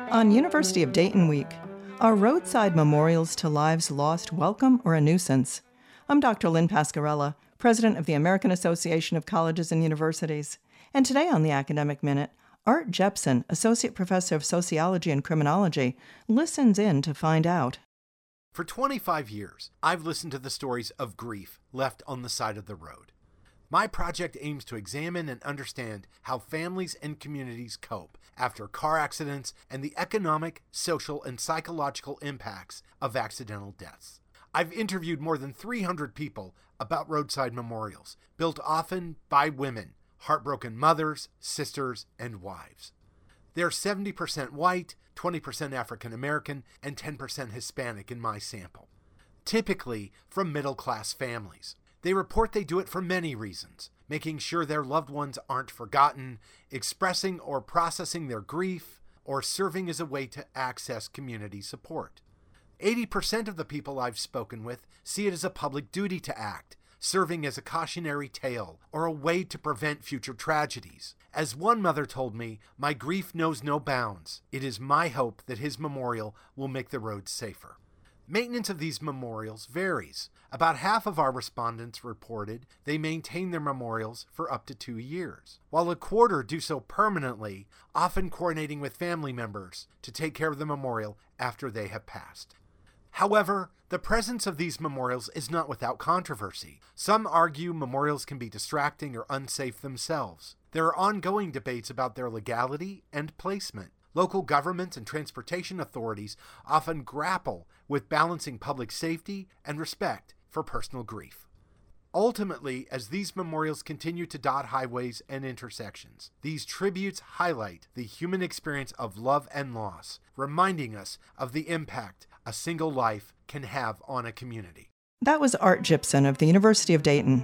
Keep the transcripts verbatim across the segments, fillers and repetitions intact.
On University of Dayton Week, are roadside memorials to lives lost welcome or a nuisance? I'm Doctor Lynn Pascarella, president of the American Association of Colleges and Universities. And today on the Academic Minute, Art Jepson, associate professor of sociology and criminology, listens in to find out. For twenty-five years, I've listened to the stories of grief left on the side of the road. My project aims to examine and understand how families and communities cope after car accidents and the economic, social, and psychological impacts of accidental deaths. I've interviewed more than three hundred people about roadside memorials, built often by women, heartbroken mothers, sisters, and wives. They're seventy percent white, twenty percent African American, and ten percent Hispanic in my sample, typically from middle-class families. They report they do it for many reasons, making sure their loved ones aren't forgotten, expressing or processing their grief, or serving as a way to access community support. eighty percent of the people I've spoken with see it as a public duty to act, serving as a cautionary tale or a way to prevent future tragedies. As one mother told me, "My grief knows no bounds. It is my hope that his memorial will make the roads safer." Maintenance of these memorials varies. About half of our respondents reported they maintain their memorials for up to two years, while a quarter do so permanently, often coordinating with family members to take care of the memorial after they have passed. However, the presence of these memorials is not without controversy. Some argue memorials can be distracting or unsafe themselves. There are ongoing debates about their legality and placement. Local governments and transportation authorities often grapple with balancing public safety and respect for personal grief. Ultimately, as these memorials continue to dot highways and intersections, these tributes highlight the human experience of love and loss, reminding us of the impact a single life can have on a community. That was Art Jepson of the University of Dayton.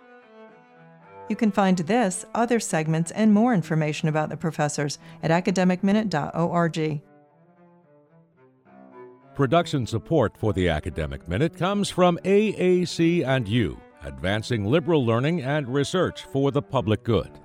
You can find this, other segments, and more information about the professors at academic minute dot org. Production support for the Academic Minute comes from A A C and U, advancing liberal learning and research for the public good.